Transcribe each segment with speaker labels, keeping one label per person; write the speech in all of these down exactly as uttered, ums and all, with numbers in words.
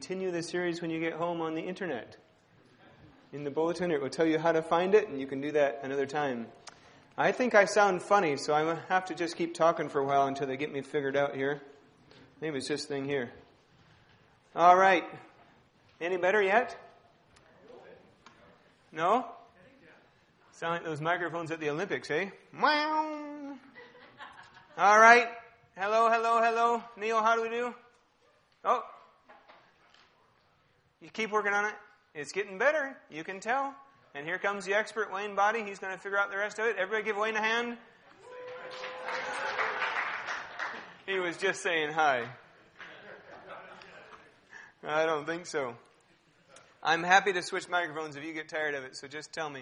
Speaker 1: continue the series when you get home on the internet. In the bulletin, it will tell you how to find it, and you can do that another time. I think I sound funny, so I have to just keep talking for a while until they get me figured out here. Maybe it's this thing here. All right. Any better yet? No? Sound like those microphones at the Olympics, eh? Wow. All right. Hello, hello, hello. Neil, how do we do? Oh. You keep working on it. It's getting better. You can tell. And here comes the expert, Wayne Body. He's going to figure out the rest of it. Everybody give Wayne a hand. He was just saying hi. I don't think so. I'm happy to switch microphones if you get tired of it, so just tell me.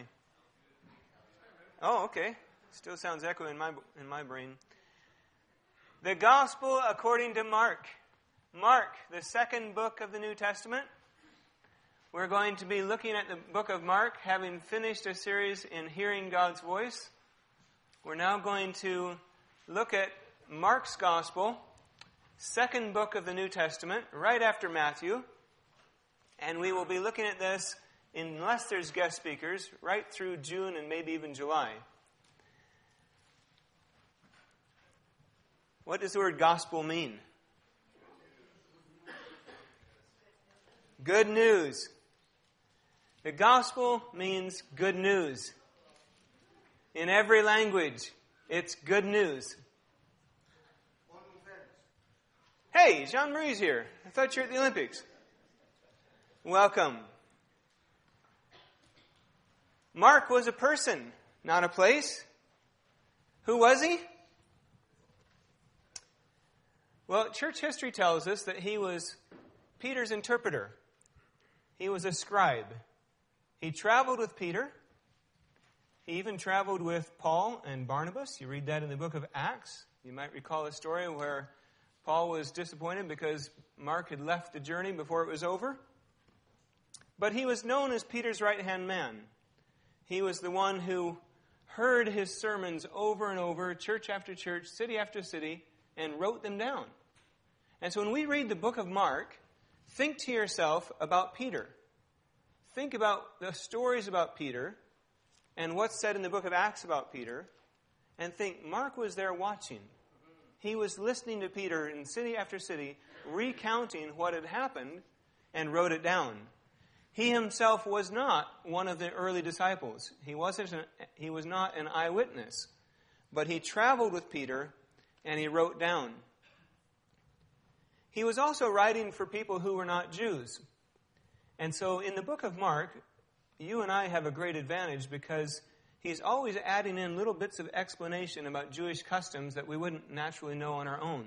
Speaker 1: Oh, okay. Still sounds echo in my in my brain. The Gospel according to Mark. Mark, the second book of the New Testament. We're going to be looking at the book of Mark, having finished a series in Hearing God's Voice. We're now going to look at Mark's Gospel, second book of the New Testament, right after Matthew. And we will be looking at this, unless there's guest speakers, right through June and maybe even July. What does the word gospel mean? Good news. The gospel means good news. In every language, it's good news. Hey, Jean-Marie's here. I thought you were at the Olympics. Welcome. Mark was a person, not a place. Who was he? Well, church history tells us that he was Peter's interpreter. He was a scribe. He traveled with Peter. He even traveled with Paul and Barnabas. You read that in the book of Acts. You might recall a story where Paul was disappointed because Mark had left the journey before it was over. But he was known as Peter's right-hand man. He was the one who heard his sermons over and over, church after church, city after city, and wrote them down. And so when we read the book of Mark, think to yourself about Peter. Think about the stories about Peter and what's said in the book of Acts about Peter, and think, Mark was there watching. He was listening to Peter in city after city, recounting what had happened, and wrote it down. He himself was not one of the early disciples. He wasn't. An, he was not an eyewitness. But he traveled with Peter, and he wrote down. He was also writing for people who were not Jews. And so in the book of Mark, you and I have a great advantage because he's always adding in little bits of explanation about Jewish customs that we wouldn't naturally know on our own.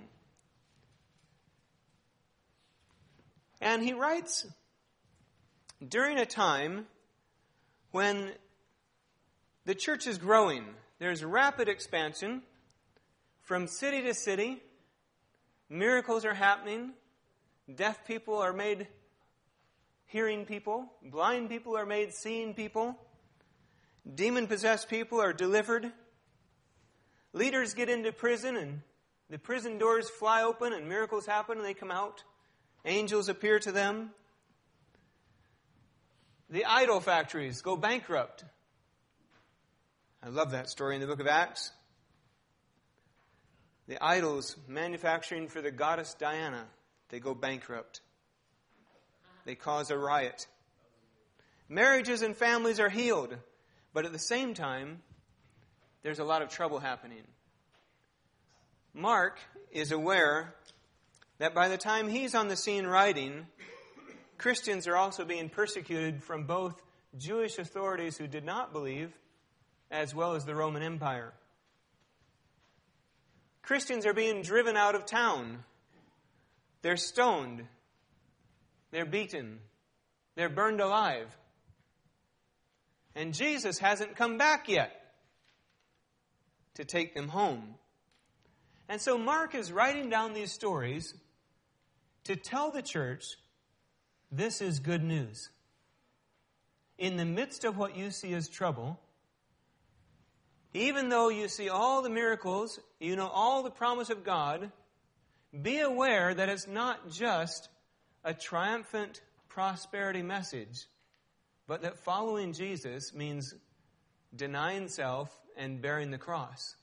Speaker 1: And he writes during a time when the church is growing. There's rapid expansion from city to city. Miracles are happening. Deaf people are made hearing people. Blind people are made seeing people. Demon-possessed people are delivered. Leaders get into prison and the prison doors fly open and miracles happen and they come out. Angels appear to them. The idol factories go bankrupt. I love that story in the book of Acts. The idols manufacturing for the goddess Diana, they go bankrupt. They cause a riot. Marriages and families are healed. But at the same time, there's a lot of trouble happening. Mark is aware that by the time he's on the scene writing, Christians are also being persecuted from both Jewish authorities who did not believe, as well as the Roman Empire. Christians are being driven out of town. They're stoned. They're beaten. They're burned alive. And Jesus hasn't come back yet to take them home. And so Mark is writing down these stories to tell the church, this is good news. In the midst of what you see as trouble, even though you see all the miracles, you know all the promise of God, be aware that it's not just a triumphant prosperity message, but that following Jesus means denying self and bearing the cross.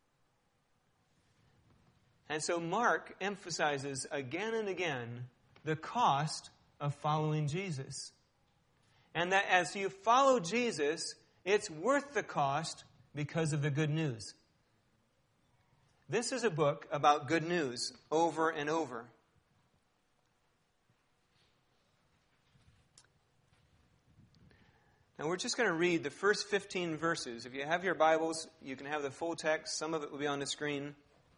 Speaker 1: And so Mark emphasizes again and again the cost of following Jesus. And that as you follow Jesus, it's worth the cost because of the good news. This is a book about good news over and over. Now we're just going to read the first fifteen verses. If you have your Bibles, you can have the full text. Some of it will be on the screen.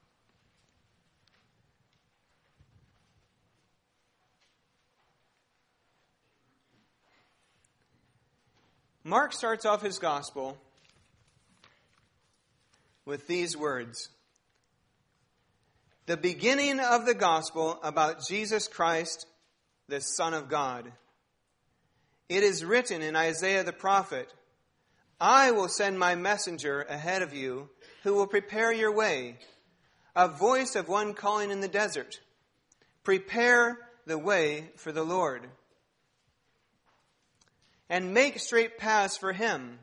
Speaker 1: Mark starts off his gospel with these words. The beginning of the gospel about Jesus Christ, the Son of God. It is written in Isaiah the prophet, I will send my messenger ahead of you who will prepare your way, a voice of one calling in the desert. Prepare the way for the Lord, and make straight paths for him.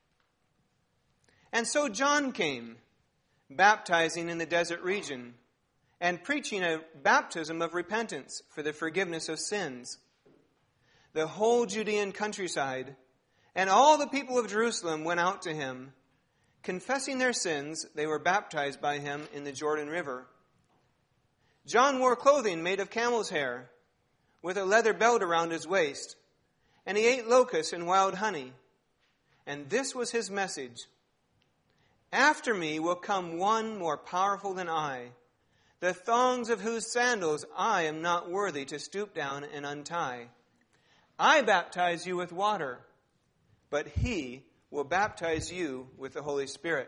Speaker 1: And so John came, baptizing in the desert region, and preaching a baptism of repentance for the forgiveness of sins. The whole Judean countryside and all the people of Jerusalem went out to him. Confessing their sins, they were baptized by him in the Jordan River. John wore clothing made of camel's hair, with a leather belt around his waist, and he ate locusts and wild honey. And this was his message. After me will come one more powerful than I, the thongs of whose sandals I am not worthy to stoop down and untie. I baptize you with water, but he will baptize you with the Holy Spirit.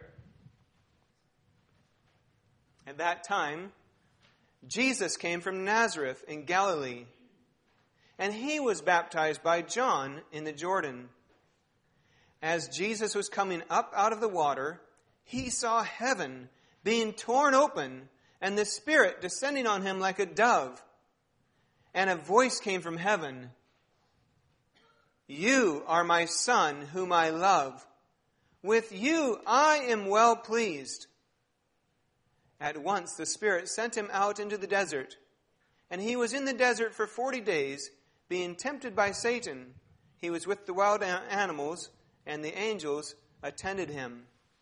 Speaker 1: At that time, Jesus came from Nazareth in Galilee, and he was baptized by John in the Jordan. As Jesus was coming up out of the water, he saw heaven being torn open, and the Spirit descending on him like a dove. And a voice came from heaven, You are my Son, whom I love. With you I am well pleased. At once the Spirit sent him out into the desert, and he was in the desert for forty days, being tempted by Satan. He was with the wild animals, and the angels attended him.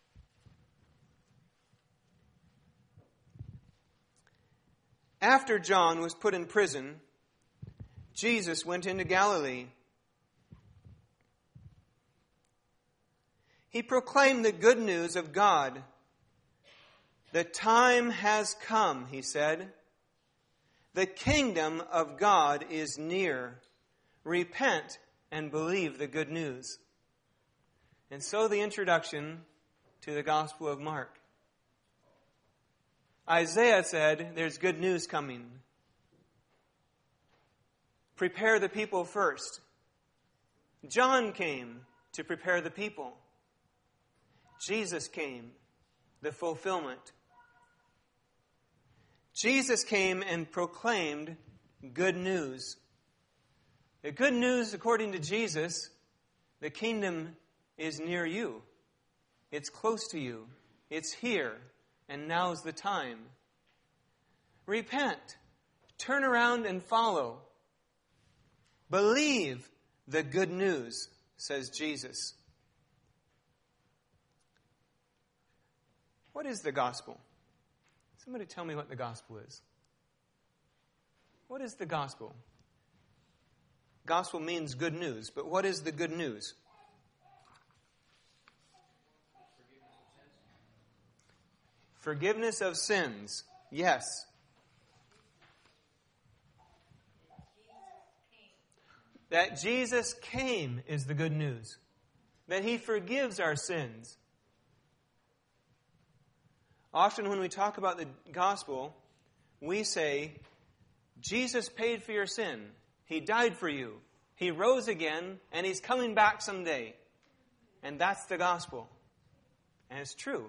Speaker 1: After John was put in prison, Jesus went into Galilee. He proclaimed the good news of God. The time has come, he said. The kingdom of God is near. Repent and believe the good news. And so the introduction to the Gospel of Mark. Isaiah said, there's good news coming. Prepare the people first. John came to prepare the people. Jesus came, the fulfillment. Jesus came and proclaimed good news. The good news, according to Jesus, the kingdom is near you. It's close to you. It's here. And now's the time. Repent. Turn around and follow. Believe the good news, says Jesus. What is the gospel? Somebody tell me what the gospel is. What is the gospel? Gospel means good news, but what is the good news? Forgiveness of sins. Yes. That Jesus came is the good news. That he forgives our sins. Often when we talk about the gospel, we say, Jesus paid for your sin. He died for you. He rose again, and he's coming back someday. And that's the gospel. And it's true.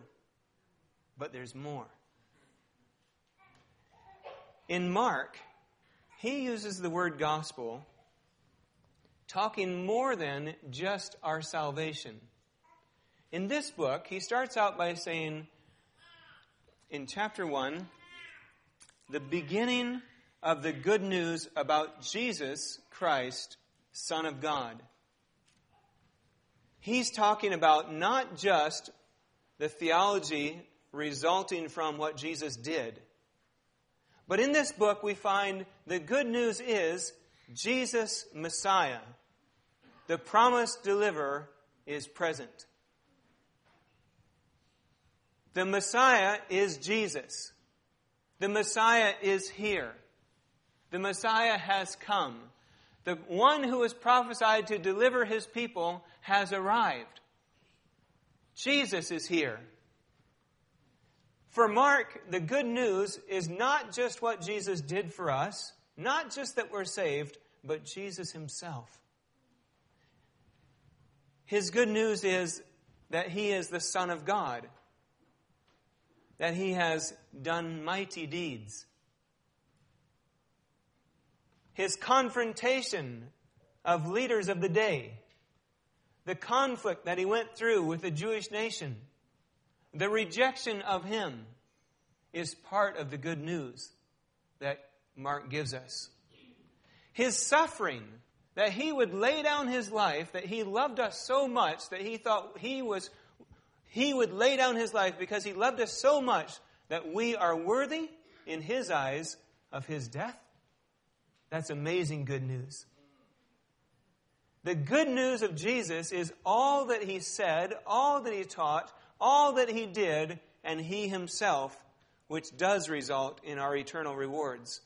Speaker 1: But there's more. In Mark, he uses the word gospel, talking more than just our salvation. In this book, he starts out by saying, in chapter one, the beginning of the good news about Jesus Christ, Son of God. He's talking about not just the theology resulting from what Jesus did, but in this book we find the good news is Jesus Messiah, the promised deliverer, is present. The Messiah is Jesus. The Messiah is here. The Messiah has come. The one who was prophesied to deliver his people has arrived. Jesus is here. For Mark, the good news is not just what Jesus did for us, not just that we're saved, but Jesus himself. His good news is that he is the Son of God, that he has done mighty deeds. His confrontation of leaders of the day, the conflict that he went through with the Jewish nation, the rejection of him, is part of the good news that Mark gives us. His suffering, that he would lay down his life, that he loved us so much that he thought he was he would lay down his life because he loved us so much that we are worthy in his eyes of his death. That's amazing good news. The good news of Jesus is all that he said, all that he taught, all that he did, and he himself, which does result in our eternal rewards.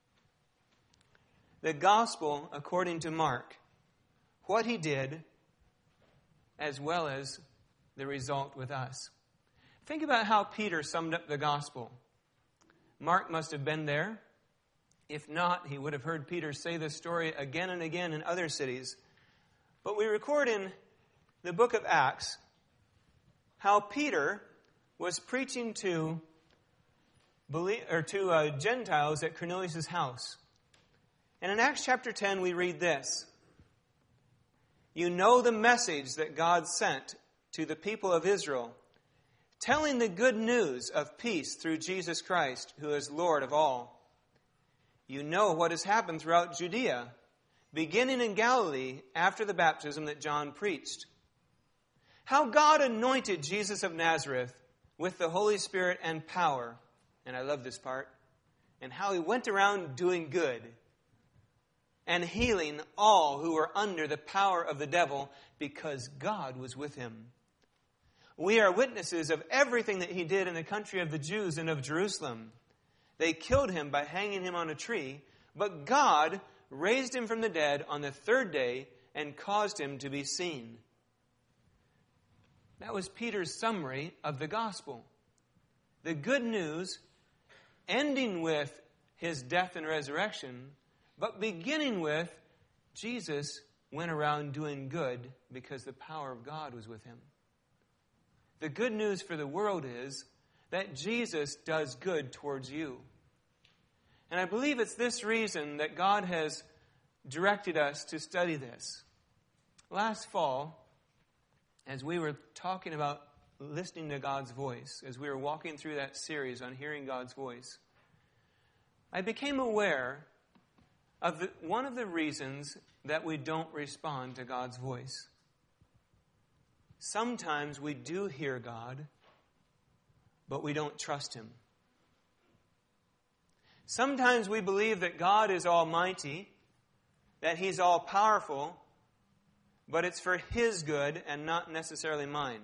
Speaker 1: The gospel, according to Mark, what he did, as well as the result with us. Think about how Peter summed up the gospel. Mark must have been there. If not, he would have heard Peter say this story again and again in other cities. But we record in the book of Acts how Peter was preaching to or to uh, Gentiles at Cornelius' house. And in Acts chapter ten, we read this. You know the message that God sent to the people of Israel, telling the good news of peace through Jesus Christ, who is Lord of all. You know what has happened throughout Judea, beginning in Galilee after the baptism that John preached. How God anointed Jesus of Nazareth with the Holy Spirit and power. And I love this part. And how he went around doing good and healing all who were under the power of the devil because God was with him. We are witnesses of everything that he did in the country of the Jews and of Jerusalem. They killed him by hanging him on a tree, but God raised him from the dead on the third day and caused him to be seen. That was Peter's summary of the gospel. The good news ending with his death and resurrection, but beginning with Jesus went around doing good because the power of God was with him. The good news for the world is that Jesus does good towards you. And I believe it's this reason that God has directed us to study this. Last fall, as we were talking about listening to God's voice, as we were walking through that series on hearing God's voice, I became aware of the, one of the reasons that we don't respond to God's voice. Sometimes we do hear God, but we don't trust him. Sometimes we believe that God is almighty, that he's all powerful, but it's for his good and not necessarily mine.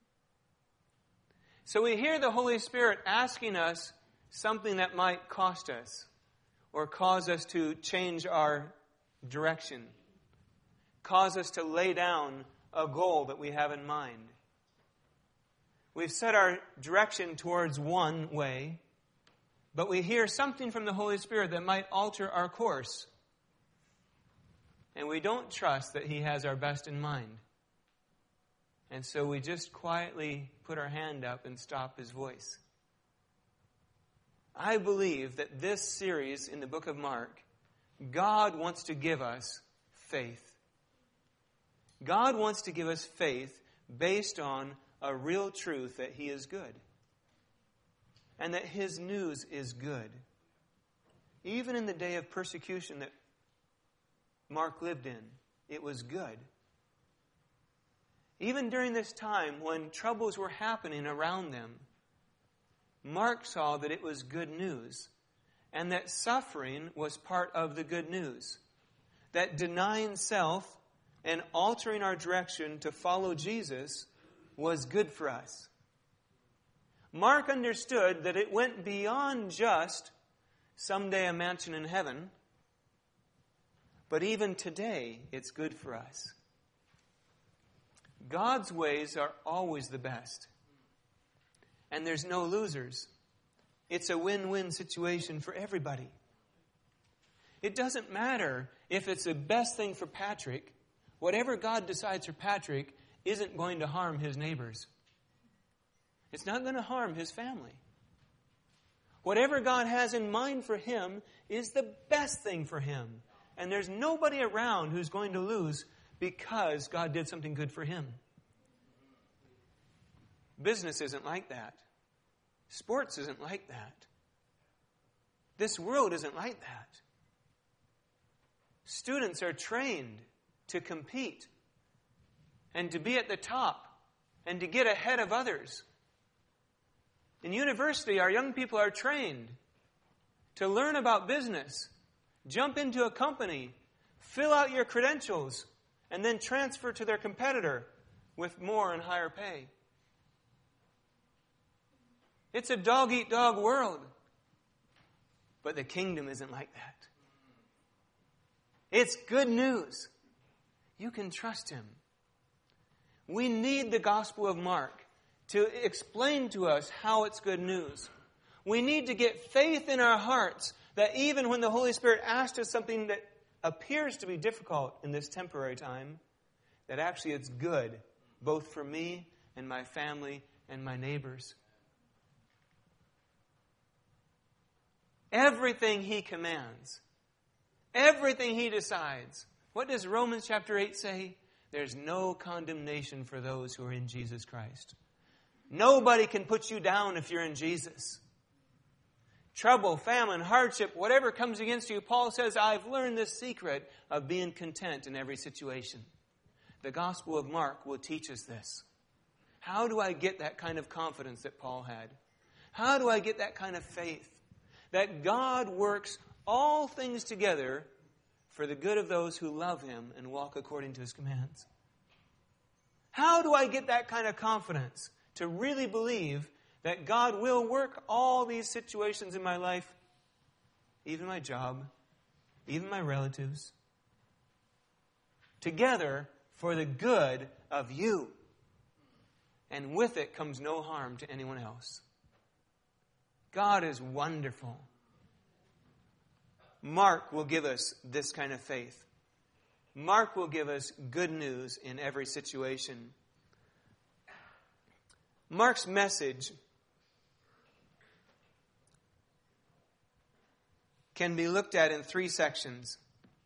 Speaker 1: So we hear the Holy Spirit asking us something that might cost us or cause us to change our direction, cause us to lay down a goal that we have in mind. We've set our direction towards one way, but we hear something from the Holy Spirit that might alter our course. And we don't trust that he has our best in mind. And so we just quietly put our hand up and stop his voice. I believe that this series in the book of Mark God wants to give us faith. God wants to give us faith based on a real truth that He is good. And that His news is good. Even in the day of persecution that Mark lived in, it was good. Even during this time when troubles were happening around them, Mark saw that it was good news, and that suffering was part of the good news. That denying self and altering our direction to follow Jesus was good for us. Mark understood that it went beyond just someday a mansion in heaven, but even today it's good for us. God's ways are always the best. And there's no losers. It's a win-win situation for everybody. It doesn't matter if it's the best thing for Patrick. Whatever God decides for Patrick isn't going to harm his neighbors. It's not going to harm his family. Whatever God has in mind for him is the best thing for him. And there's nobody around who's going to lose because God did something good for him. Business isn't like that. Sports isn't like that. This world isn't like that. Students are trained to compete and to be at the top and to get ahead of others. In university, our young people are trained to learn about business, jump into a company, fill out your credentials, and then transfer to their competitor with more and higher pay. It's a dog-eat-dog world. But the kingdom isn't like that. It's good news. You can trust Him. We need the Gospel of Mark to explain to us how it's good news. We need to get faith in our hearts that even when the Holy Spirit asks us something that appears to be difficult in this temporary time, that actually it's good, both for me and my family and my neighbors. Everything He commands, everything He decides. What does Romans chapter eight say? There's no condemnation for those who are in Jesus Christ. Nobody can put you down if you're in Jesus. Trouble, famine, hardship, whatever comes against you, Paul says, I've learned this secret of being content in every situation. The Gospel of Mark will teach us this. How do I get that kind of confidence that Paul had? How do I get that kind of faith? That God works all things together for the good of those who love Him and walk according to His commands. How do I get that kind of confidence to really believe that God will work all these situations in my life, even my job, even my relatives, together for the good of you? And with it comes no harm to anyone else. God is wonderful. Mark will give us this kind of faith. Mark will give us good news in every situation. Mark's message can be looked at in three sections.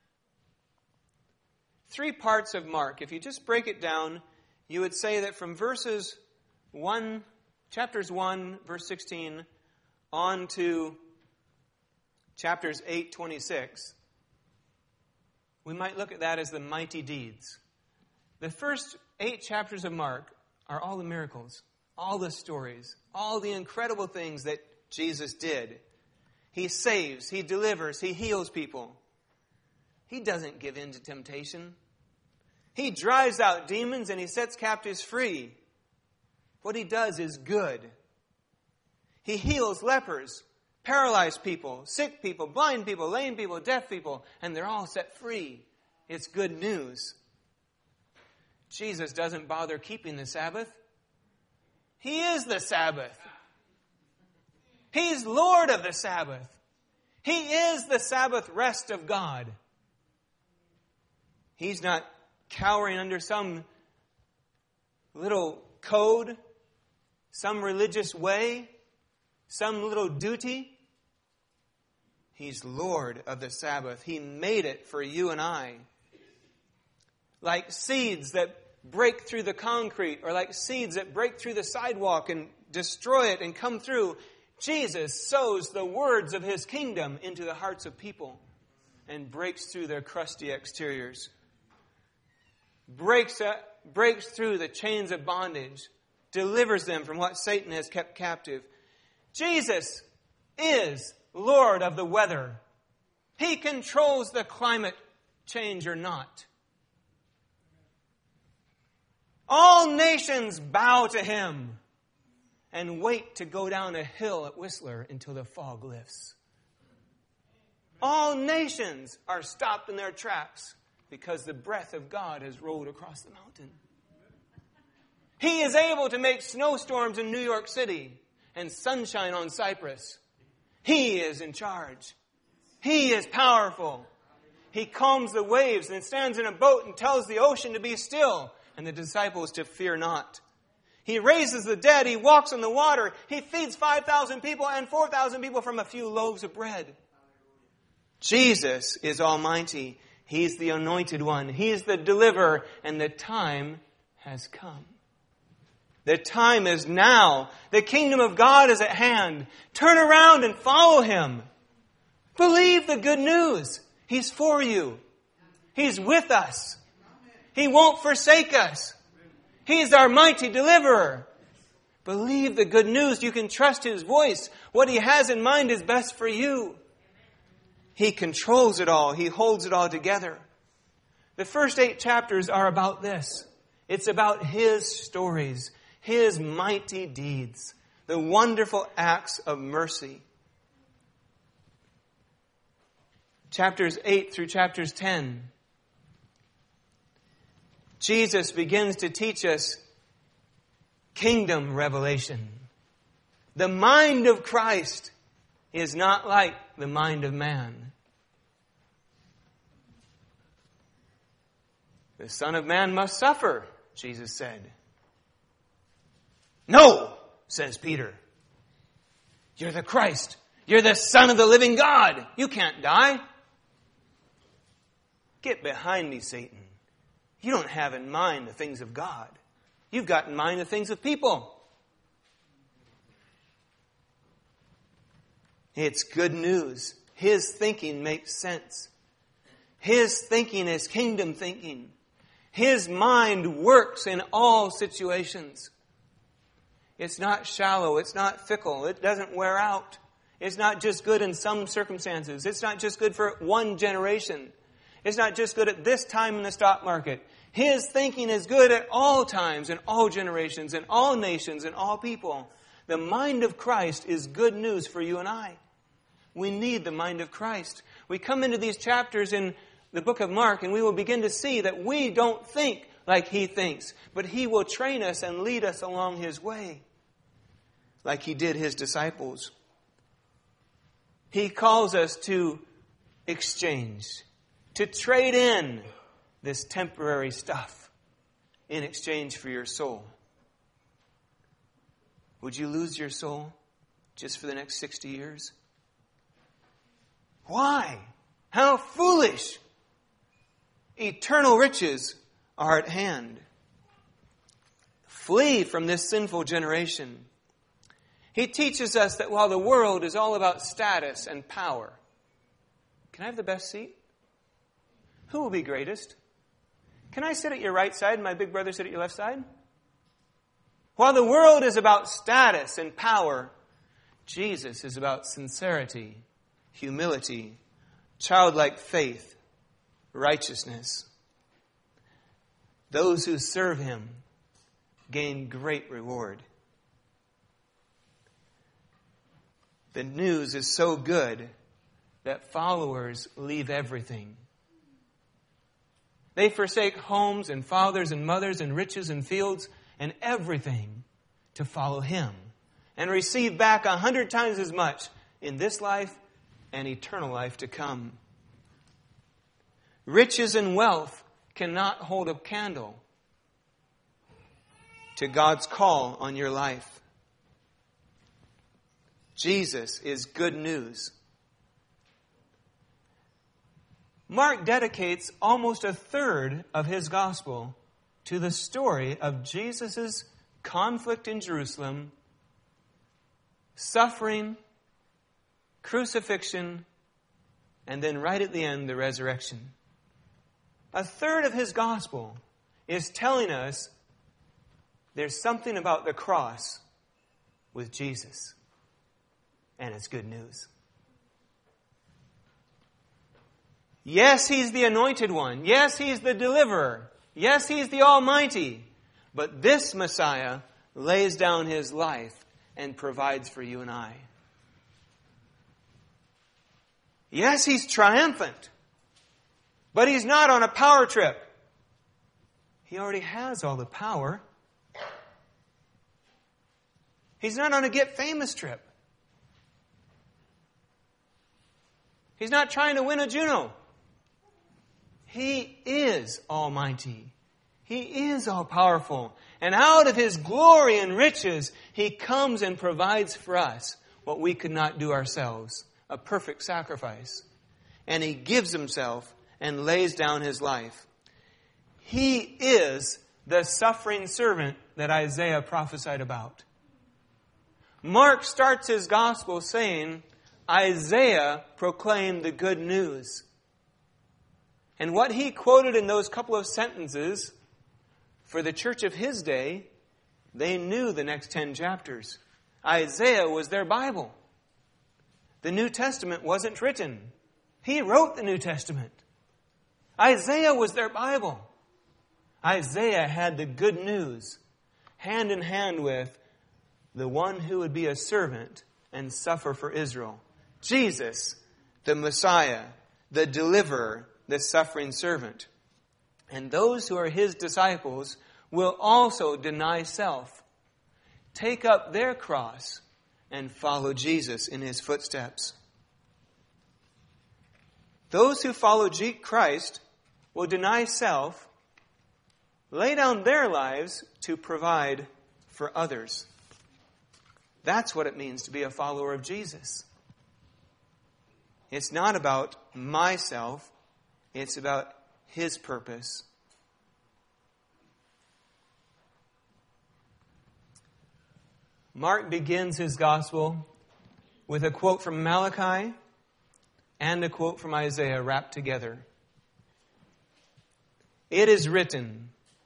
Speaker 1: Three parts of Mark. If you just break it down, you would say that from verses one, chapters one, verse sixteen, on to chapters eight, twenty-six, we might look at that as the mighty deeds. The first eight chapters of Mark are all the miracles, all the stories, all the incredible things that Jesus did. He saves, He delivers, He heals people. He doesn't give in to temptation. He drives out demons and He sets captives free. What He does is good. He heals lepers, paralyzed people, sick people, blind people, lame people, deaf people, and they're all set free. It's good news. Jesus doesn't bother keeping the Sabbath. He is the Sabbath. He's Lord of the Sabbath. He is the Sabbath rest of God. He's not cowering under some little code, some religious way, some little duty. He's Lord of the Sabbath. He made it for you and I. Like seeds that break through the concrete, or like seeds that break through the sidewalk and destroy it and come through, Jesus sows the words of His kingdom into the hearts of people and breaks through their crusty exteriors. Breaks, uh, breaks through the chains of bondage. Delivers them from what Satan has kept captive. Jesus is Lord of the weather. He controls the climate change or not. All nations bow to Him and wait to go down a hill at Whistler until the fog lifts. All nations are stopped in their tracks because the breath of God has rolled across the mountain. He is able to make snowstorms in New York City and sunshine on Cyprus. He is in charge. He is powerful. He calms the waves and stands in a boat and tells the ocean to be still and the disciples to fear not. He raises the dead. He walks on the water. He feeds five thousand people and four thousand people from a few loaves of bread. Jesus is almighty. He's the anointed one. He's the deliverer, and the time has come. The time is now. The kingdom of God is at hand. Turn around and follow Him. Believe the good news. He's for you. He's with us. He won't forsake us. He's our mighty deliverer. Believe the good news. You can trust His voice. What He has in mind is best for you. He controls it all. He holds it all together. The first eight chapters are about this. It's about His stories, His mighty deeds, the wonderful acts of mercy. Chapters eight through chapters ten. Jesus begins to teach us kingdom revelation. The mind of Christ is not like the mind of man. The Son of Man must suffer, Jesus said. No, says Peter. You're the Christ. You're the Son of the living God. You can't die. Get behind me, Satan. You don't have in mind the things of God. You've got in mind the things of people. It's good news. His thinking makes sense. His thinking is kingdom thinking. His mind works in all situations. It's not shallow. It's not fickle. It doesn't wear out. It's not just good in some circumstances. It's not just good for one generation. It's not just good at this time in the stock market. His thinking is good at all times, in all generations, in all nations, in all people. The mind of Christ is good news for you and I. We need the mind of Christ. We come into these chapters in the book of Mark and we will begin to see that we don't think like He thinks, but He will train us and lead us along His way, like He did His disciples. He calls us to exchange, to trade in this temporary stuff in exchange for your soul. Would you lose your soul just for the next sixty years? Why? How foolish! Eternal riches are at hand. Flee from this sinful generation. He teaches us that while the world is all about status and power, can I have the best seat? Who will be greatest? Can I sit at your right side and my big brother sit at your left side? While the world is about status and power, Jesus is about sincerity, humility, childlike faith, righteousness. Those who serve Him gain great reward. The news is so good that followers leave everything. They forsake homes and fathers and mothers and riches and fields and everything to follow Him and receive back a hundred times as much in this life and eternal life to come. Riches and wealth cannot hold a candle to God's call on your life. Jesus is good news. Mark dedicates almost a third of his gospel to the story of Jesus' conflict in Jerusalem, suffering, crucifixion, and then right at the end, the resurrection. A third of his gospel is telling us there's something about the cross with Jesus, and it's good news. Yes, he's the anointed one. Yes, he's the deliverer. Yes, he's the Almighty. But this Messiah lays down his life and provides for you and I. Yes, he's triumphant. But he's not on a power trip. He already has all the power. He's not on a get famous trip. He's not trying to win a Juno. He is almighty. He is all-powerful. And out of his glory and riches, he comes and provides for us what we could not do ourselves, a perfect sacrifice. And he gives himself and lays down his life. He is the suffering servant that Isaiah prophesied about. Mark starts his gospel saying, Isaiah proclaimed the good news. And what he quoted in those couple of sentences, for the church of his day, they knew the next ten chapters. Isaiah was their Bible. The New Testament wasn't written. He wrote the New Testament. Isaiah was their Bible. Isaiah had the good news, hand in hand with the one who would be a servant and suffer for Israel. Jesus, the Messiah, the deliverer, the suffering servant. And those who are his disciples will also deny self, take up their cross, and follow Jesus in his footsteps. Those who follow Christ will deny self, lay down their lives to provide for others. That's what it means to be a follower of Jesus. It's not about myself. It's about his purpose. Mark begins his gospel with a quote from Malachi and a quote from Isaiah wrapped together. It is written,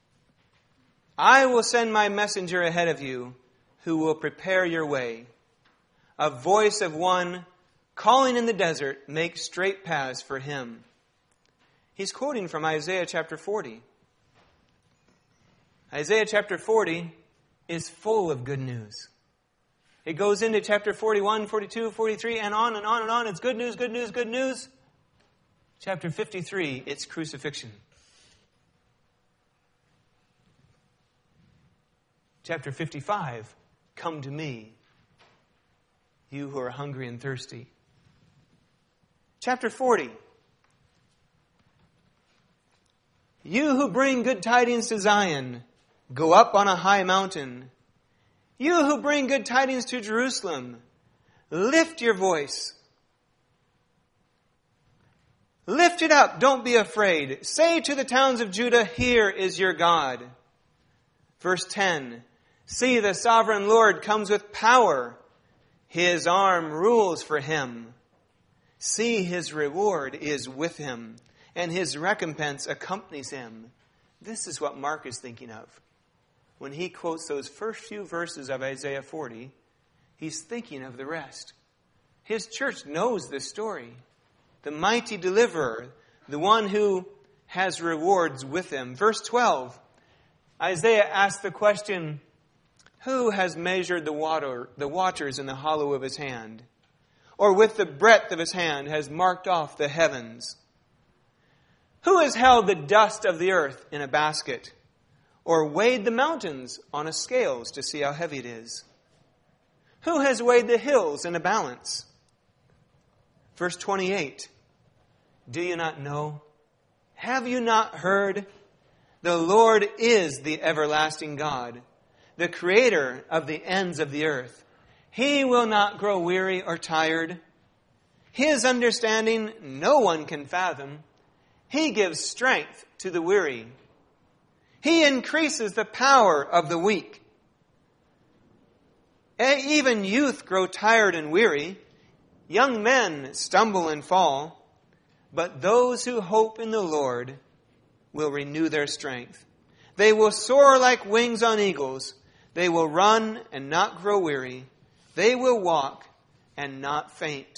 Speaker 1: I will send my messenger ahead of you who will prepare your way. A voice of one calling in the desert, make straight paths for him. He's quoting from Isaiah chapter forty. Isaiah chapter forty is full of good news. It goes into chapter forty-one, forty-two, forty-three, and on and on and on. It's good news, good news, good news. Chapter fifty-three, it's crucifixion. Chapter fifty-five, come to me, you who are hungry and thirsty. Chapter forty, you who bring good tidings to Zion, go up on a high mountain. You who bring good tidings to Jerusalem, lift your voice. Lift it up, don't be afraid. Say to the towns of Judah, here is your God. Verse ten, see, the sovereign Lord comes with power. His arm rules for him. See, his reward is with him, and his recompense accompanies him. This is what Mark is thinking of. When he quotes those first few verses of Isaiah forty, he's thinking of the rest. His church knows this story. The mighty deliverer, the one who has rewards with him. Verse twelve, Isaiah asks the question, who has measured the water, the waters in the hollow of his hand? Or with the breadth of his hand has marked off the heavens? Who has held the dust of the earth in a basket? Or weighed the mountains on a scales to see how heavy it is? Who has weighed the hills in a balance? Verse twenty-eight, do you not know? Have you not heard? The Lord is the everlasting God, the creator of the ends of the earth. He will not grow weary or tired. His understanding no one can fathom. He gives strength to the weary. He increases the power of the weak. Even youth grow tired and weary. Young men stumble and fall. But those who hope in the Lord will renew their strength. They will soar like wings on eagles. They will run and not grow weary. They will walk and not faint.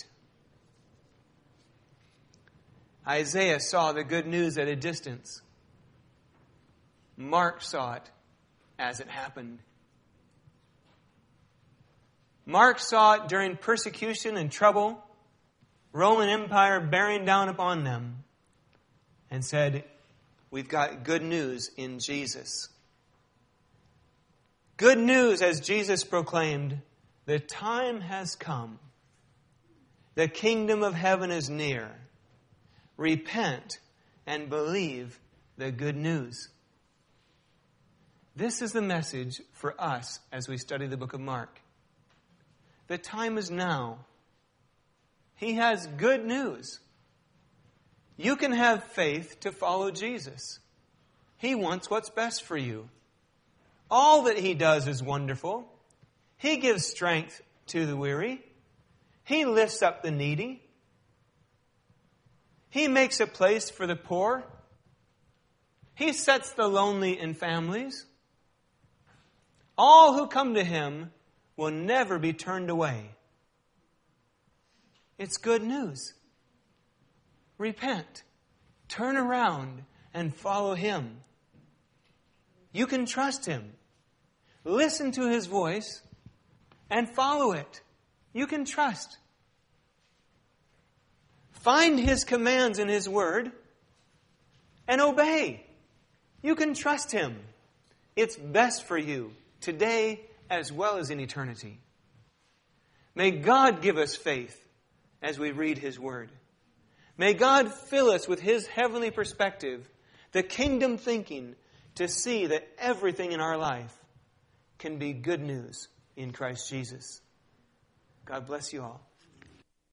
Speaker 1: Isaiah saw the good news at a distance. Mark saw it as it happened. Mark saw it during persecution and trouble, Roman Empire bearing down upon them, and said, we've got good news in Jesus. Good news, as Jesus proclaimed, the time has come. The kingdom of heaven is near. Repent and believe the good news. This is the message for us as we study the book of Mark. The time is now. He has good news. You can have faith to follow Jesus. He wants what's best for you. All that He does is wonderful. He gives strength to the weary. He lifts up the needy. He makes a place for the poor. He sets the lonely in families. All who come to Him will never be turned away. It's good news. Repent. Turn around and follow Him. You can trust Him. Listen to His voice and follow it. You can trust. Find His commands in His Word and obey. You can trust Him. It's best for you today as well as in eternity. May God give us faith as we read His Word. May God fill us with His heavenly perspective, the kingdom thinking, to see that everything in our life can be good news in Christ Jesus. God bless you all.